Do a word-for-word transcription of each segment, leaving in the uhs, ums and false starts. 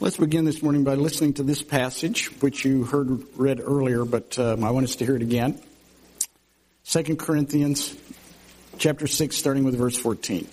Let's begin this morning by listening to this passage, which you heard read earlier, but um, I want us to hear it again. Second Corinthians chapter six, starting with verse fourteen.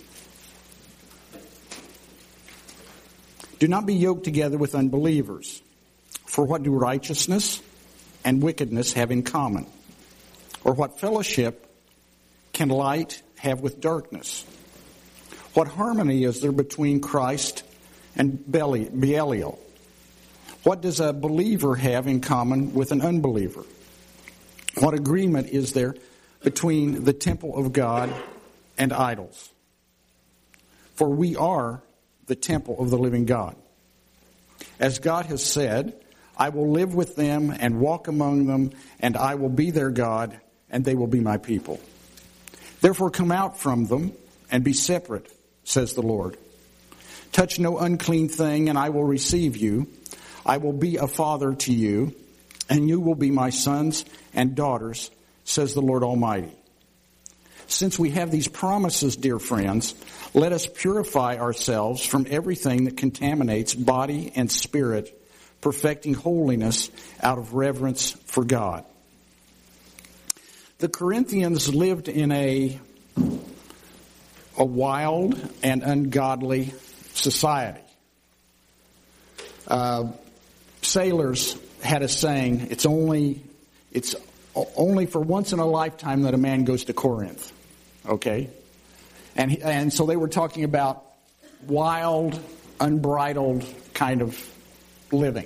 Do not be yoked together with unbelievers. For what do righteousness and wickedness have in common? Or what fellowship can light have with darkness? What harmony is there between Christ and Belial? What does a believer have in common with an unbeliever? What agreement is there between the temple of God and idols? For we are the temple of the living God. As God has said, I will live with them and walk among them, and I will be their God, and they will be my people. Therefore come out from them and be separate, says the Lord. Touch no unclean thing, and I will receive you. I will be a father to you, and you will be my sons and daughters, says the Lord Almighty. Since we have these promises, dear friends, let us purify ourselves from everything that contaminates body and spirit, perfecting holiness out of reverence for God. The Corinthians lived in a, a wild and ungodly society. Uh, sailors had a saying, it's only it's only for once in a lifetime that a man goes to Corinth. Okay? And he, and so they were talking about wild, unbridled kind of living.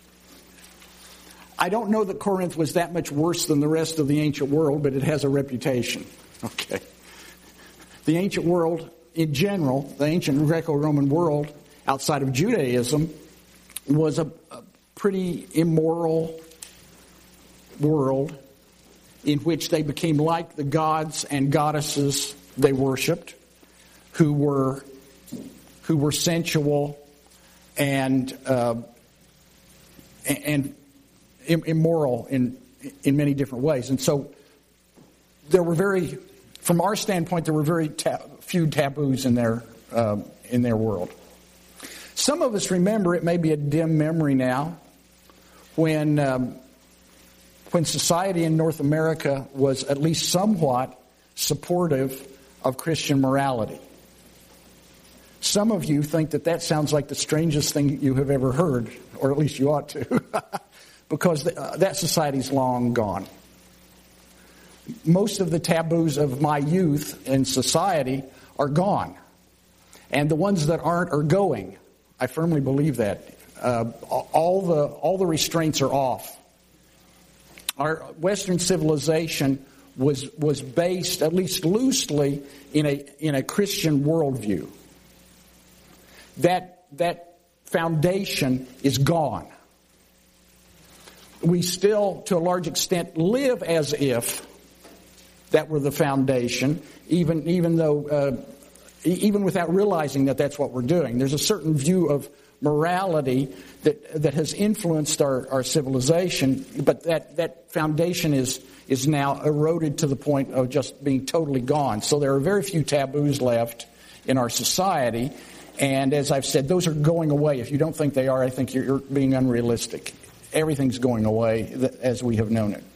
I don't know that Corinth was that much worse than the rest of the ancient world, but it has a reputation. Okay. The ancient world in general, the ancient Greco-Roman world outside of Judaism was a, a pretty immoral world in which they became like the gods and goddesses they worshipped, who were who were sensual and uh, and immoral in in many different ways. And so there were very, from our standpoint, there were very ta- few taboos in their uh, in their world. Some of us remember, it may be a dim memory now, when um, when society in North America was at least somewhat supportive of Christian morality. Some of you think that that sounds like the strangest thing you have ever heard, or at least you ought to, because the, uh, that society's long gone. Most of the taboos of my youth in society are gone. And the ones that aren't are going. I firmly believe that. Uh, all the all the restraints are off. Our Western civilization was was based, at least loosely, in a in a Christian worldview. That that foundation is gone. We still, to a large extent, live as if that were the foundation, even even though, uh, even without realizing that that's what we're doing. There's a certain view of morality that that has influenced our, our civilization, but that, that foundation is is now eroded to the point of just being totally gone. So there are very few taboos left in our society, and as I've said, those are going away. If you don't think they are, I think you're, you're being unrealistic. Everything's going away as we have known it.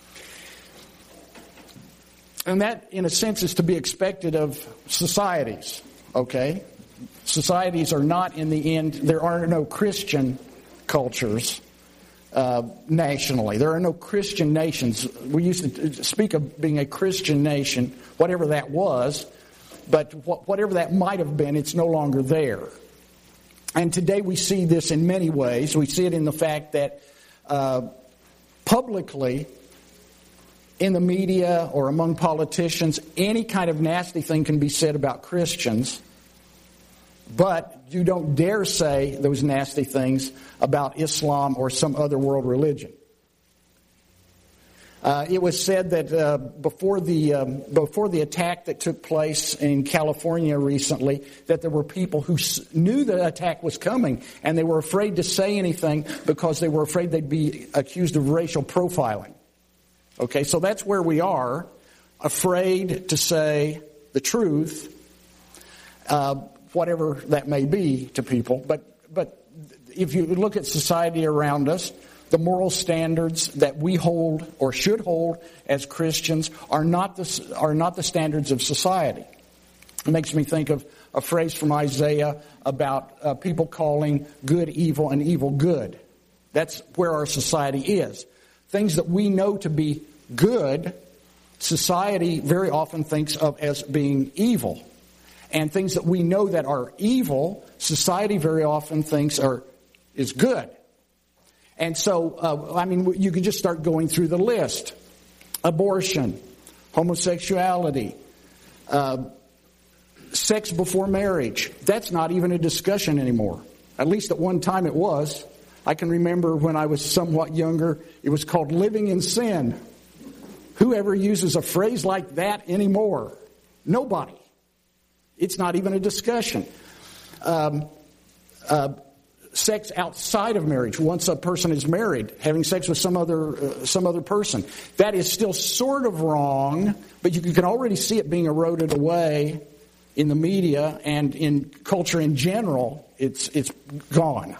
And that, in a sense, is to be expected of societies, okay? Societies are not, in the end, there are no Christian cultures uh, nationally. There are no Christian nations. We used to speak of being a Christian nation, whatever that was, but wh- whatever that might have been, it's no longer there. And today we see this in many ways. We see it in the fact that uh, publicly, in the media or among politicians, any kind of nasty thing can be said about Christians, but you don't dare say those nasty things about Islam or some other world religion. Uh, it was said that uh, before the um, before the attack that took place in California recently, that there were people who s- knew the attack was coming, and they were afraid to say anything because they were afraid they'd be accused of racial profiling. Okay, so that's where we are, afraid to say the truth, uh, whatever that may be to people. But but if you look at society around us, the moral standards that we hold or should hold as Christians are not the, are not the standards of society. It makes me think of a phrase from Isaiah about uh, people calling good evil and evil good. That's where our society is. Things that we know to be good, society very often thinks of as being evil. And things that we know that are evil, society very often thinks are is good. And so, uh, I mean, you can just start going through the list. Abortion, homosexuality, uh, sex before marriage. That's not even a discussion anymore. At least at one time it was. I can remember when I was somewhat younger, it was called living in sin. Whoever uses a phrase like that anymore? Nobody. It's not even a discussion. Um, uh, sex outside of marriage, once a person is married, having sex with some other uh, some other person. That is still sort of wrong, but you can already see it being eroded away in the media and in culture in general. It's it's gone.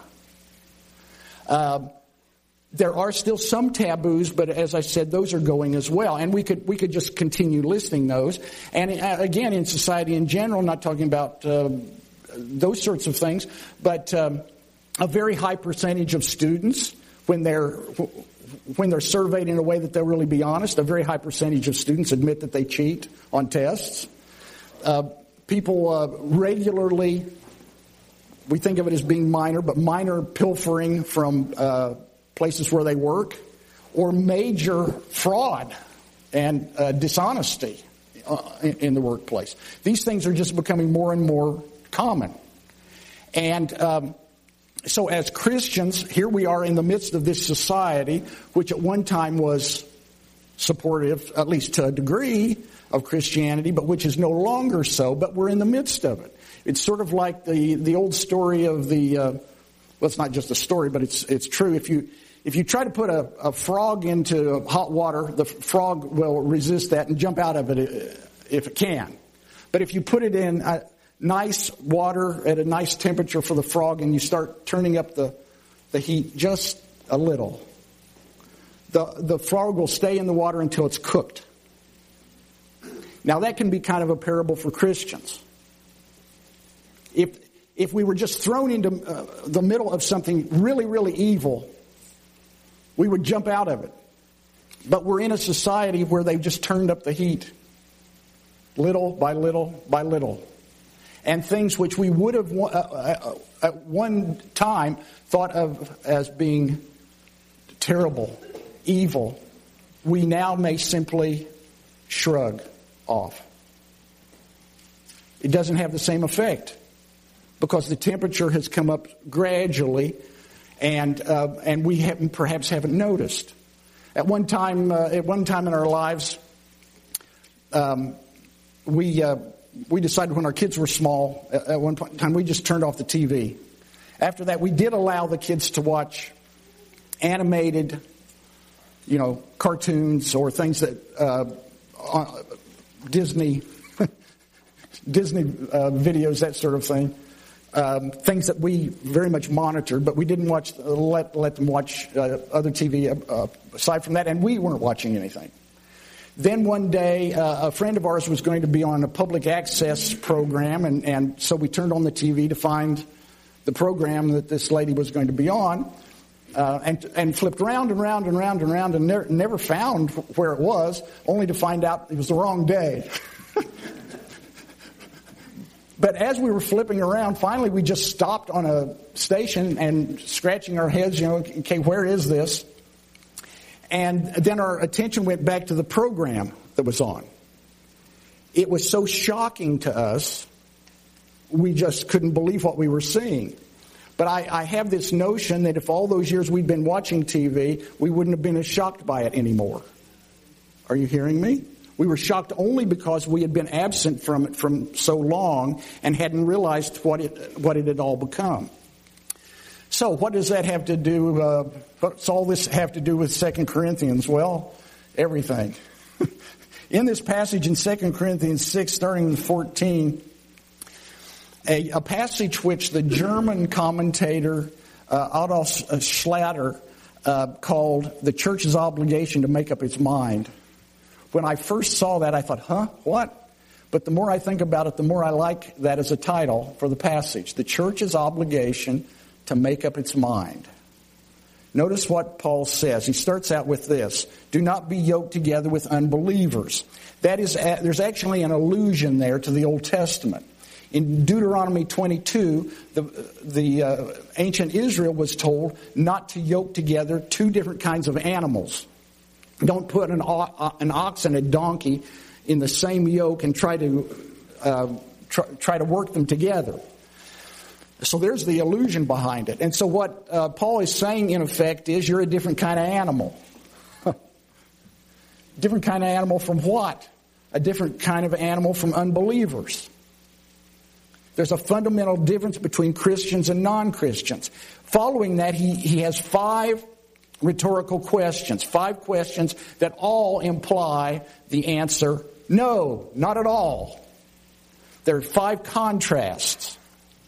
Uh, there are still some taboos, but as I said, those are going as well. And we could we could just continue listing those. And uh, again, in society in general, not talking about uh, those sorts of things, but um, a very high percentage of students, when they're when they're surveyed in a way that they'll really be honest, a very high percentage of students admit that they cheat on tests. Uh, people uh, regularly, we think of it as being minor, but minor pilfering from uh, places where they work, or major fraud and uh, dishonesty uh, in, in the workplace. These things are just becoming more and more common. And um, so as Christians, here we are in the midst of this society, which at one time was supportive, at least to a degree, of Christianity, but which is no longer so, but we're in the midst of it. It's sort of like the, the old story of the, uh, well, it's not just a story, but it's it's true. If you if you try to put a, a frog into hot water, the frog will resist that and jump out of it if it can. But if you put it in a nice water at a nice temperature for the frog and you start turning up the, the heat just a little, the, the frog will stay in the water until it's cooked. Now that can be kind of a parable for Christians. If if we were just thrown into uh, the middle of something really, really evil, we would jump out of it. But we're in a society where they've just turned up the heat, little by little by little. And things which we would have uh, at one time thought of as being terrible, evil, we now may simply shrug off. It doesn't have the same effect because the temperature has come up gradually, and uh, and we haven't perhaps haven't noticed. At one time, uh, at one time in our lives, um, we uh, we decided when our kids were small. At one point in time, we just turned off the T V. After that, we did allow the kids to watch animated, you know, cartoons or things that uh, uh, Disney Disney uh, videos, that sort of thing. Um, things that we very much monitored, but we didn't watch uh, let let them watch uh, other T V uh, aside from that, and we weren't watching anything. Then one day, uh, a friend of ours was going to be on a public access program, and, and so we turned on the T V to find the program that this lady was going to be on, uh, and and flipped round and round and round and round, and never, never found where it was, only to find out it was the wrong day. But as we were flipping around, finally we just stopped on a station and scratching our heads, you know, okay, where is this? And then our attention went back to the program that was on. It was so shocking to us, we just couldn't believe what we were seeing. But I, I have this notion that if all those years we'd been watching T V, we wouldn't have been as shocked by it anymore. Are you hearing me? We were shocked only because we had been absent from it from so long and hadn't realized what it what it had all become. So what does that have to do, uh, what's all this have to do with Second Corinthians? Well, everything. In this passage in Second Corinthians six, starting in fourteen, a, a passage which the German commentator uh, Adolf Schlatter uh, called the church's obligation to make up its mind. When I first saw that, I thought, huh, what? But the more I think about it, the more I like that as a title for the passage. The church's obligation to make up its mind. Notice what Paul says. He starts out with this: do not be yoked together with unbelievers. That is, there's actually an allusion there to the Old Testament. In Deuteronomy twenty-two, the, the uh, ancient Israel was told not to yoke together two different kinds of animals. Don't put an, an ox and a donkey in the same yoke and try to uh, try, try to work them together. So there's the illusion behind it. And so what uh, Paul is saying, in effect, is you're a different kind of animal. Different kind of animal from what? A different kind of animal from unbelievers. There's a fundamental difference between Christians and non-Christians. Following that, he, he has five rhetorical questions. Five questions that all imply the answer, no, not at all. There are five contrasts.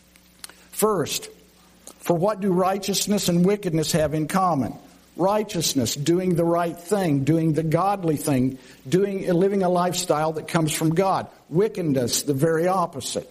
First, for what do righteousness and wickedness have in common? Righteousness, doing the right thing, doing the godly thing, doing living a lifestyle that comes from God. Wickedness, the very opposite.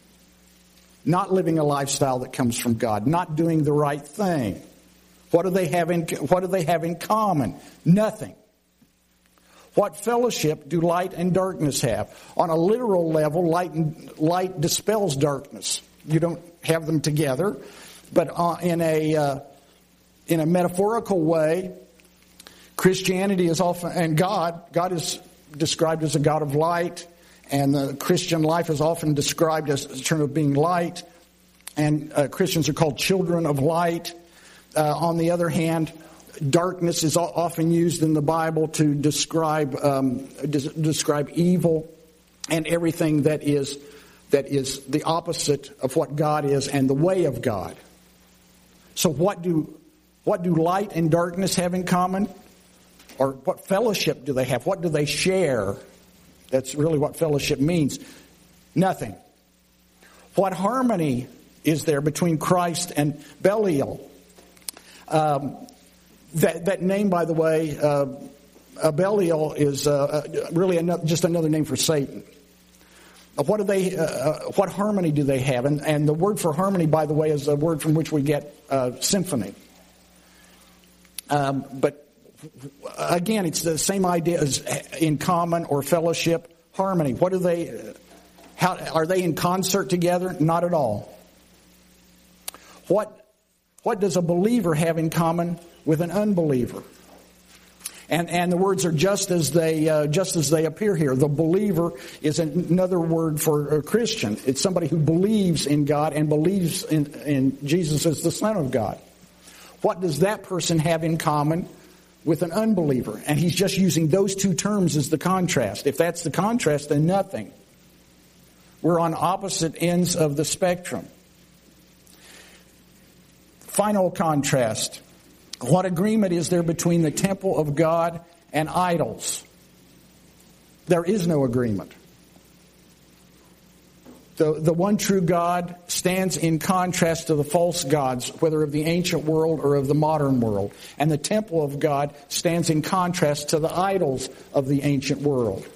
Not living a lifestyle that comes from God, not doing the right thing. What do they have in what do they have in common? Nothing. What fellowship do light and darkness have? On a literal level, light and, light dispels darkness. You don't have them together, but uh, in a uh, in a metaphorical way, Christianity is often, and God, God is described as a God of light, and the Christian life is often described as a term of being light, and uh, Christians are called children of light. Uh, on the other hand, darkness is often used in the Bible to describe um, des- describe evil and everything that is that is the opposite of what God is and the way of God. So what do what do light and darkness have in common? Or what fellowship do they have? What do they share? That's really what fellowship means. Nothing. What harmony is there between Christ and Belial? Um, that, that name, by the way, uh, uh, Belial is uh, uh, really another, just another name for Satan. Uh, what do they? Uh, what harmony do they have? And, and the word for harmony, by the way, is a word from which we get uh, symphony. Um, but again, it's the same idea as in common or fellowship. Harmony. What do they? How are they in concert together? Not at all. What? What does a believer have in common with an unbeliever? And and the words are just as they uh, just as they appear here. The believer is another word for a Christian. It's somebody who believes in God and believes in, in Jesus as the Son of God. What does that person have in common with an unbeliever? And he's just using those two terms as the contrast. If that's the contrast, then nothing. We're on opposite ends of the spectrum. Final contrast. What agreement is there between the temple of God and idols? There is no agreement. The, the one true God stands in contrast to the false gods, whether of the ancient world or of the modern world. And the temple of God stands in contrast to the idols of the ancient world.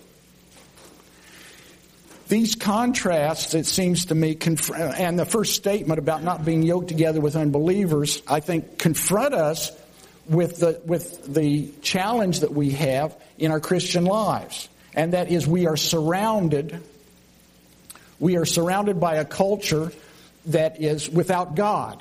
These contrasts, it seems to me, conf- and the first statement about not being yoked together with unbelievers, I think confront us with the with the challenge that we have in our Christian lives. And that is we are surrounded, we are surrounded by a culture that is without God.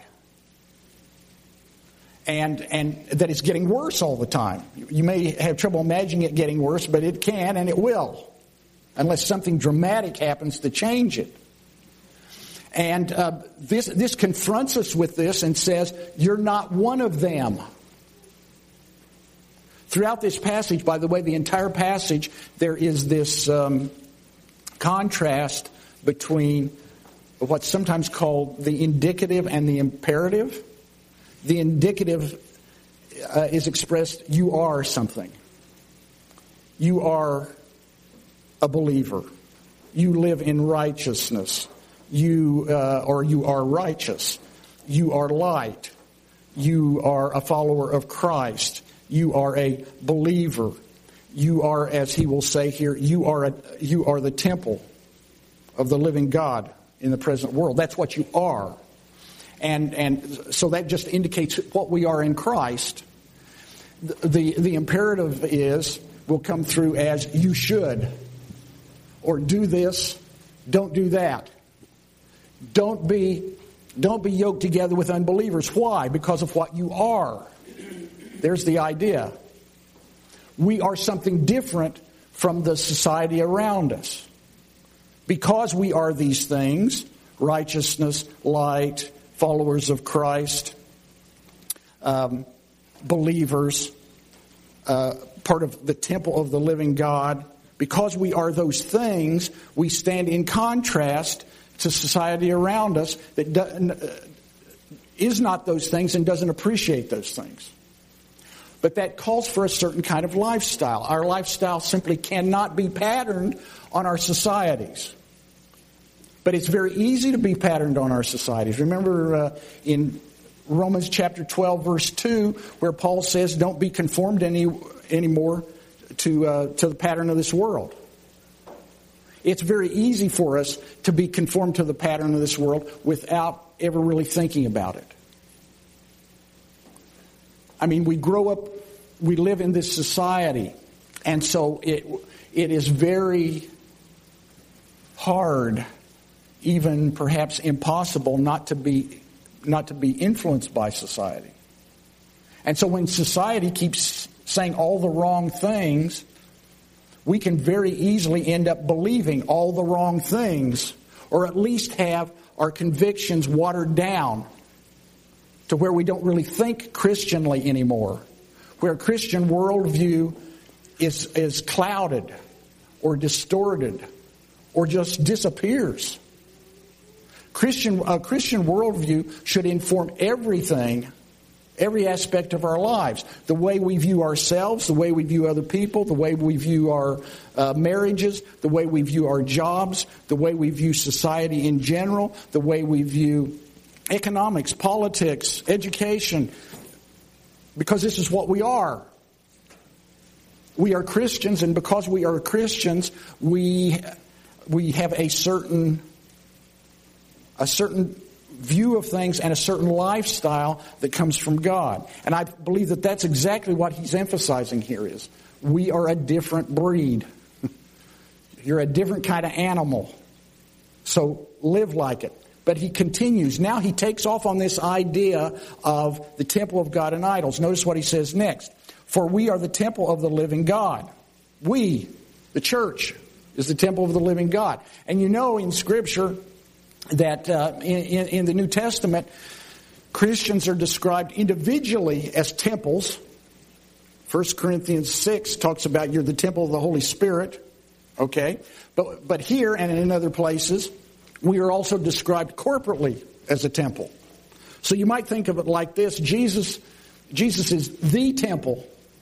And and that is getting worse all the time. You may have trouble imagining it getting worse, but it can and it will, unless something dramatic happens to change it. And uh, this this confronts us with this and says, you're not one of them. Throughout this passage, by the way, the entire passage, there is this um, contrast between what's sometimes called the indicative and the imperative. The indicative uh, is expressed, you are something. You are a believer. You live in righteousness. You uh, or you are righteous. You are light. You are a follower of Christ. You are a believer. You are, as he will say here, you are a, you are the temple of the living God in the present world. That's what you are. And and so that just indicates what we are in Christ. The, the, the imperative is, will come through as you should. Or do this, don't do that. Don't be, don't be yoked together with unbelievers. Why? Because of what you are. There's the idea. We are something different from the society around us. Because we are these things, righteousness, light, followers of Christ, um, believers, uh, part of the temple of the living God, because we are those things, we stand in contrast to society around us that do, uh, is not those things and doesn't appreciate those things. But that calls for a certain kind of lifestyle. Our lifestyle simply cannot be patterned on our societies. But it's very easy to be patterned on our societies. Remember uh, in Romans chapter twelve, verse two, where Paul says, don't be conformed any anymore to, uh, to the pattern of this world. It's very easy for us to be conformed to the pattern of this world without ever really thinking about it. I mean, we grow up, we live in this society, and so it it is very hard, even perhaps impossible, not to be not to be influenced by society. And so when society keeps saying all the wrong things, we can very easily end up believing all the wrong things, or at least have our convictions watered down to where we don't really think Christianly anymore, where Christian worldview is, is clouded or distorted or just disappears. Christian, a Christian worldview should inform everything, every aspect of our lives. The way we view ourselves, the way we view other people, the way we view our uh, marriages, the way we view our jobs, the way we view society in general, the way we view economics, politics, education, because this is what we are. We are Christians, and because we are Christians, we we have a certain a certain view of things and a certain lifestyle that comes from God. And I believe that that's exactly what he's emphasizing here is we are a different breed. You're a different kind of animal. So live like it. But he continues. Now he takes off on this idea of the temple of God and idols. Notice what he says next. For we are the temple of the living God. We, the church, is the temple of the living God. And you know in Scripture that uh, in, in the New Testament, Christians are described individually as temples. First Corinthians six talks about you're the temple of the Holy Spirit. Okay? But, but here and in other places, we are also described corporately as a temple. So you might think of it like this. Jesus, Jesus is the temple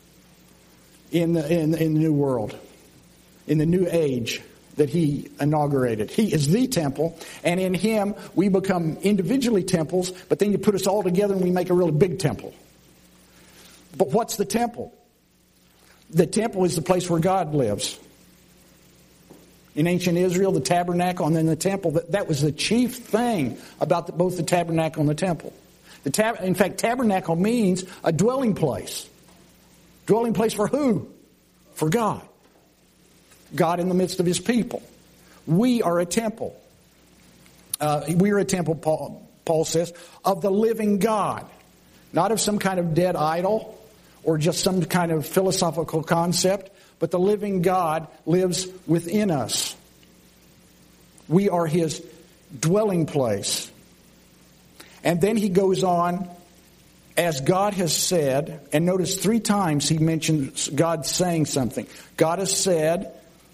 in the, in, in the new world, in the new age that he inaugurated. He is the temple, and in him we become individually temples, but then you put us all together and we make a really big temple. But what's the temple? The temple is the place where God lives. In ancient Israel, the tabernacle and then the temple, that, that was the chief thing about the, both the tabernacle and the temple. The tab, in fact, tabernacle means a dwelling place. Dwelling place for who? For God. God in the midst of his people. We are a temple. Uh, we are a temple, Paul, Paul says, of the living God. Not of some kind of dead idol or just some kind of philosophical concept, but the living God lives within us. We are his dwelling place. And then he goes on, as God has said, and notice three times he mentions God saying something. God has said,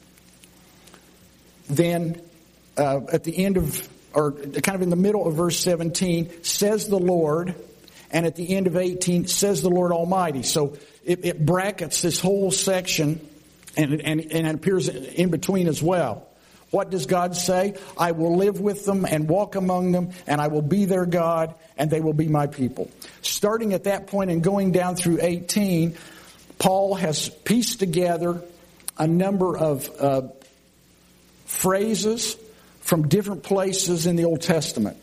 then uh, at the end of, or kind of in the middle of verse seventeen, says the Lord, and at the end of eighteen, says the Lord Almighty. So it, it brackets this whole section, and, and, and it appears in between as well. What does God say? I will live with them and walk among them, and I will be their God, and they will be my people. Starting at that point and going down through eighteen, Paul has pieced together a number of uh, phrases from different places in the Old Testament.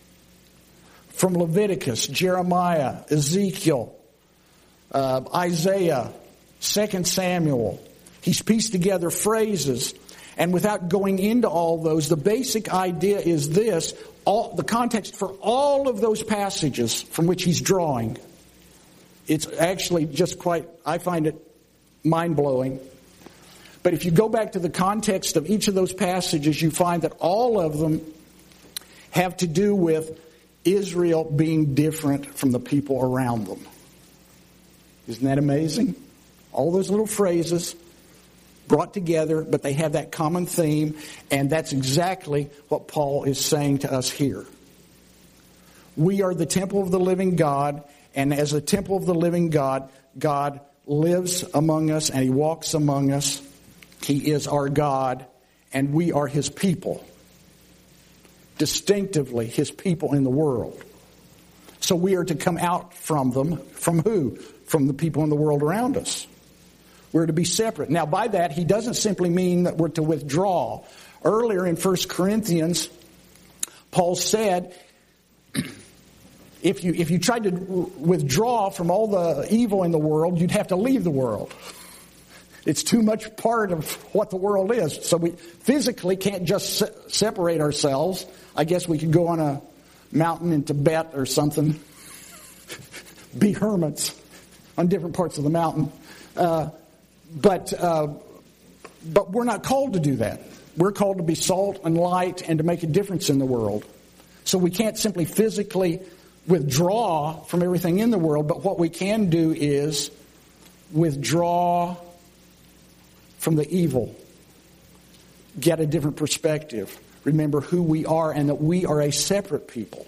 From Leviticus, Jeremiah, Ezekiel, uh, Isaiah, Second Samuel. He's pieced together phrases. And without going into all those, the basic idea is this. All, the context for all of those passages from which he's drawing, it's actually just quite, I find it mind-blowing. But if you go back to the context of each of those passages, you find that all of them have to do with Israel being different from the people around them. Isn't that amazing? All those little phrases brought together, but they have that common theme, and that's exactly what Paul is saying to us here. We are the temple of the living God, and as a temple of the living God, God lives among us and He walks among us. He is our God, and we are His people. Distinctively His people in the world. So we are to come out from them. From who? From the people in the world around us. We're to be separate. Now, by that, he doesn't simply mean that we're to withdraw. Earlier in First Corinthians, Paul said, if you if you tried to withdraw from all the evil in the world, you'd have to leave the world. It's too much part of what the world is. So we physically can't just se- separate ourselves. I guess we could go on a mountain in Tibet or something. Be hermits on different parts of the mountain. Uh, but uh, but we're not called to do that. We're called to be salt and light and to make a difference in the world. So we can't simply physically withdraw from everything in the world, but what we can do is withdraw from the evil. Get a different perspective. Remember who we are and that we are a separate people.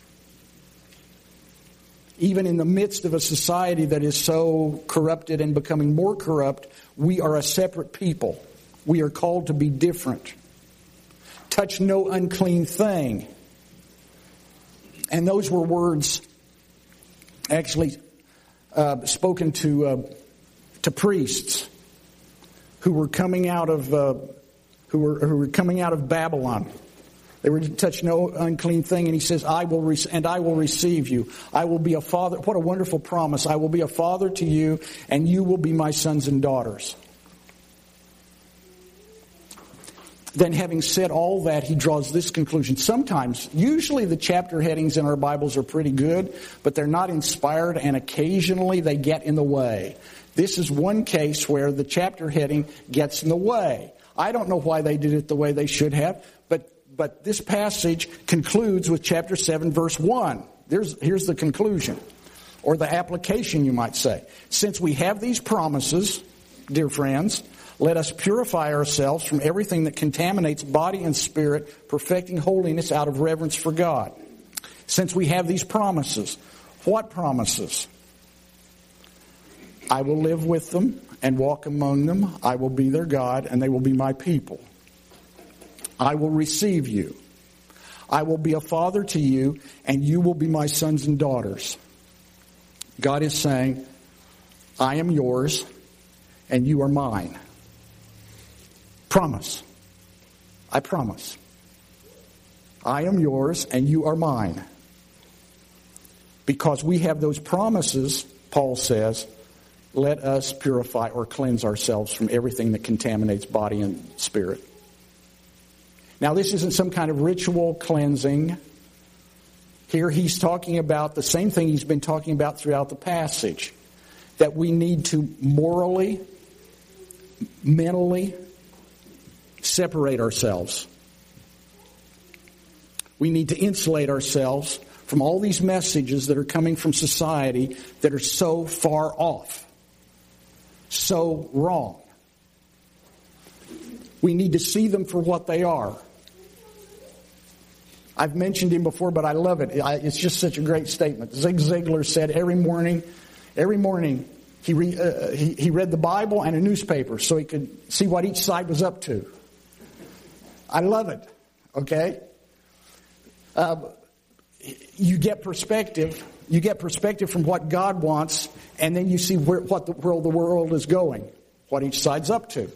Even in the midst of a society that is so corrupted and becoming more corrupt, we are a separate people. We are called to be different. Touch no unclean thing. And those were words actually uh, spoken to uh, to priests who were coming out of uh, who were who were coming out of Babylon. They were to touch no unclean thing, and he says, "I will re- and I will receive you. I will be a father." What a wonderful promise! I will be a father to you, and you will be my sons and daughters. Then, having said all that, he draws this conclusion. Sometimes, usually the chapter headings in our Bibles are pretty good, but they're not inspired, and occasionally they get in the way. This is one case where the chapter heading gets in the way. I don't know why they did it the way they should have, but but this passage concludes with chapter seven, verse one. There's, here's the conclusion, or the application, you might say. Since we have these promises, dear friends, let us purify ourselves from everything that contaminates body and spirit, perfecting holiness out of reverence for God. Since we have these promises, what promises? I will live with them and walk among them. I will be their God, and they will be my people. I will receive you. I will be a father to you, and you will be my sons and daughters. God is saying, I am yours, and you are mine. Promise. I promise. I am yours, and you are mine. Because we have those promises, Paul says, let us purify or cleanse ourselves from everything that contaminates body and spirit. Now, this isn't some kind of ritual cleansing. Here he's talking about the same thing he's been talking about throughout the passage, that we need to morally, mentally separate ourselves. We need to insulate ourselves from all these messages that are coming from society that are so far off, so wrong. We need to see them for what they are. I've mentioned him before, but I love it. It's just such a great statement. Zig Ziglar said every morning, every morning he, re, uh, he, he read the Bible and a newspaper so he could see what each side was up to. I love it, okay? Uh, you get perspective. You get perspective from what God wants, and then you see where, what the world, the world is going, what each side's up to.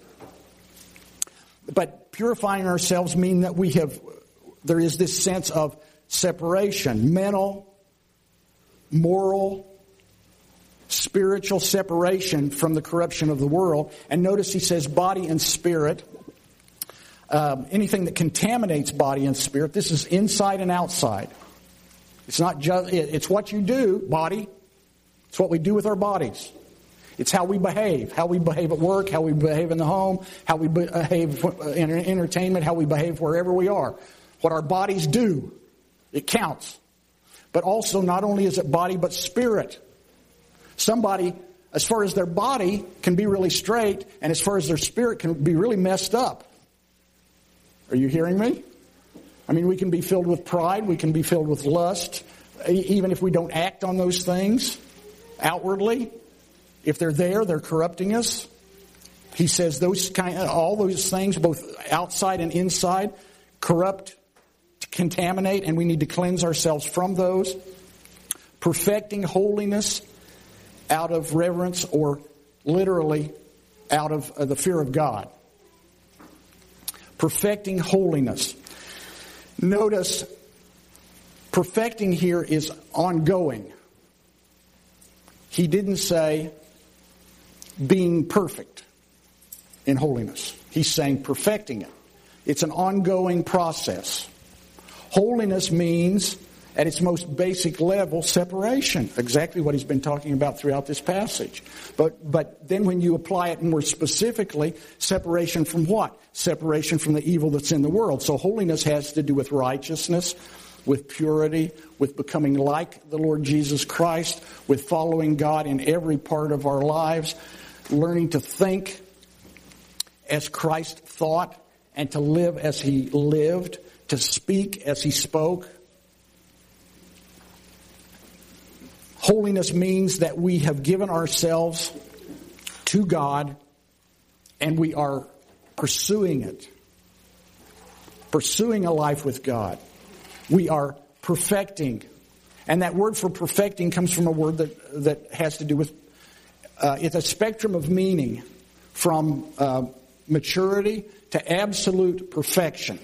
But purifying ourselves mean that we have, there is this sense of separation, mental, moral, spiritual separation from the corruption of the world. And notice he says body and spirit. Um, anything that contaminates body and spirit, this is inside and outside. It's not just, it's what you do, body. It's what we do with our bodies. It's how we behave, how we behave at work, how we behave in the home, how we behave in entertainment, how we behave wherever we are. What our bodies do, it counts. But also, not only is it body, but spirit. Somebody, as far as their body, can be really straight, and as far as their spirit can be really messed up. Are you hearing me? I mean, we can be filled with pride, we can be filled with lust, even if we don't act on those things outwardly. If they're there, they're corrupting us. He says those kind, all those things, both outside and inside, corrupt, contaminate, and we need to cleanse ourselves from those. Perfecting holiness out of reverence, or literally out of uh, the fear of God. Perfecting holiness. Notice, perfecting here is ongoing. He didn't say being perfect in holiness. He's saying perfecting it. It's an ongoing process. Holiness means, at its most basic level, separation. Exactly what he's been talking about throughout this passage. But but then when you apply it more specifically, separation from what? Separation from the evil that's in the world. So holiness has to do with righteousness, with purity, with becoming like the Lord Jesus Christ, with following God in every part of our lives, learning to think as Christ thought and to live as he lived, to speak as he spoke. Holiness means that we have given ourselves to God and we are pursuing it. Pursuing a life with God. We are perfecting. And that word for perfecting comes from a word that, that has to do with, uh, it's a spectrum of meaning from uh, maturity to absolute perfection.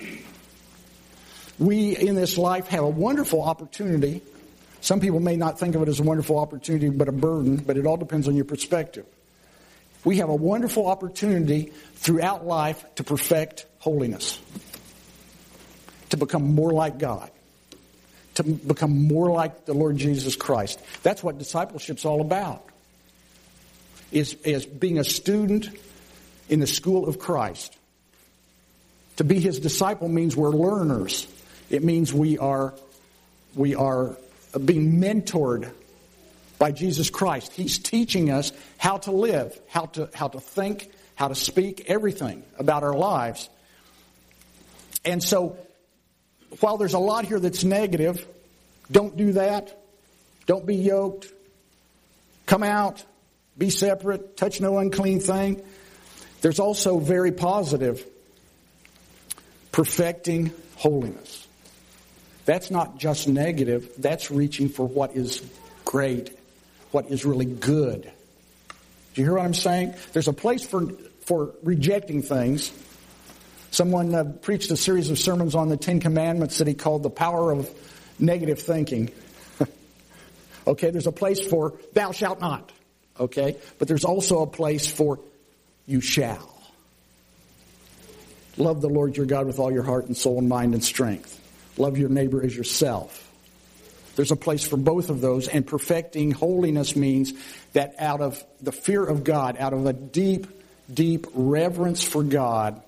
We in this life have a wonderful opportunity. Some people may not think of it as a wonderful opportunity, but a burden, but it all depends on your perspective. We have a wonderful opportunity throughout life to perfect holiness. To become more like God. To become more like the Lord Jesus Christ. That's what discipleship's all about. Is, is being a student in the school of Christ. To be his disciple means we're learners. It means we are, we are being mentored by Jesus Christ. He's teaching us how to live, how to, how to think, how to speak, everything about our lives. And so, while there's a lot here that's negative, don't do that. Don't be yoked. Come out. Be separate. Touch no unclean thing. There's also very positive. Perfecting holiness. That's not just negative. That's reaching for what is great. What is really good. Do you hear what I'm saying? There's a place for, for rejecting things. Someone uh, preached a series of sermons on the Ten Commandments that he called the power of negative thinking. Okay, there's a place for thou shalt not. Okay, but there's also a place for you shall. Love the Lord your God with all your heart and soul and mind and strength. Love your neighbor as yourself. There's a place for both of those, and perfecting holiness means that out of the fear of God, out of a deep, deep reverence for God,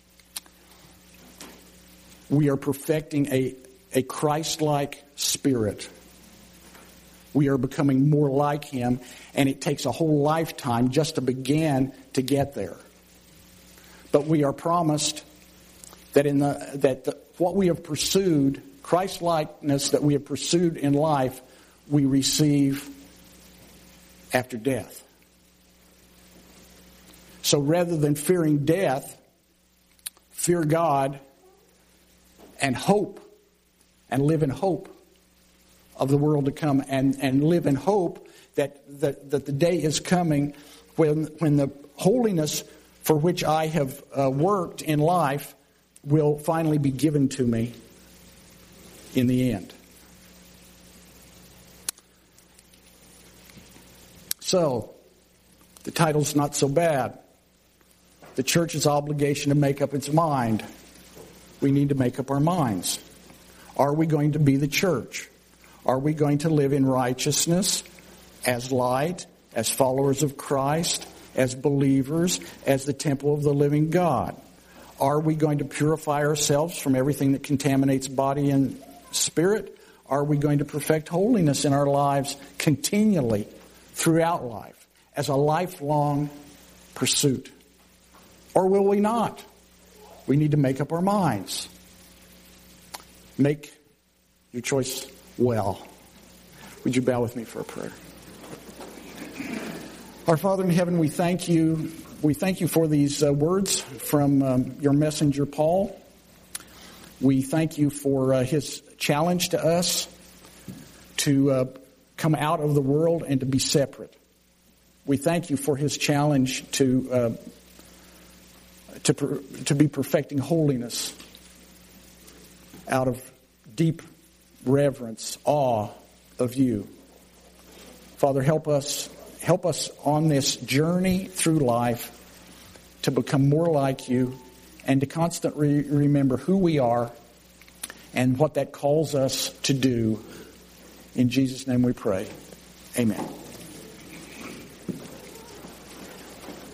we are perfecting a, a Christ-like spirit. We are becoming more like him, and it takes a whole lifetime just to begin to get there. But we are promised that in the that the, what we have pursued, Christ-likeness that we have pursued in life, we receive after death. So rather than fearing death, fear God and hope and live in hope of the world to come, and, and live in hope that, that, that the day is coming when, when the holiness for which I have uh, worked in life will finally be given to me in the end. So, the title's not so bad. The church's obligation to make up its mind. We need to make up our minds. Are we going to be the church? Are we going to live in righteousness, as light, as followers of Christ, as believers, as the temple of the living God? Are we going to purify ourselves from everything that contaminates body and spirit? Are we going to perfect holiness in our lives continually throughout life as a lifelong pursuit? Or will we not? We need to make up our minds. Make your choice well. Would you bow with me for a prayer? Our Father in heaven, we thank you. We thank you for these uh, words from um, your messenger, Paul. We thank you for uh, his challenge to us to uh, come out of the world and to be separate. We thank you for his challenge to uh, to per, to be perfecting holiness out of deep reverence, awe of you. Father, help us help us on this journey through life to become more like you and to constantly remember who we are and what that calls us to do. In Jesus' name we pray. Amen.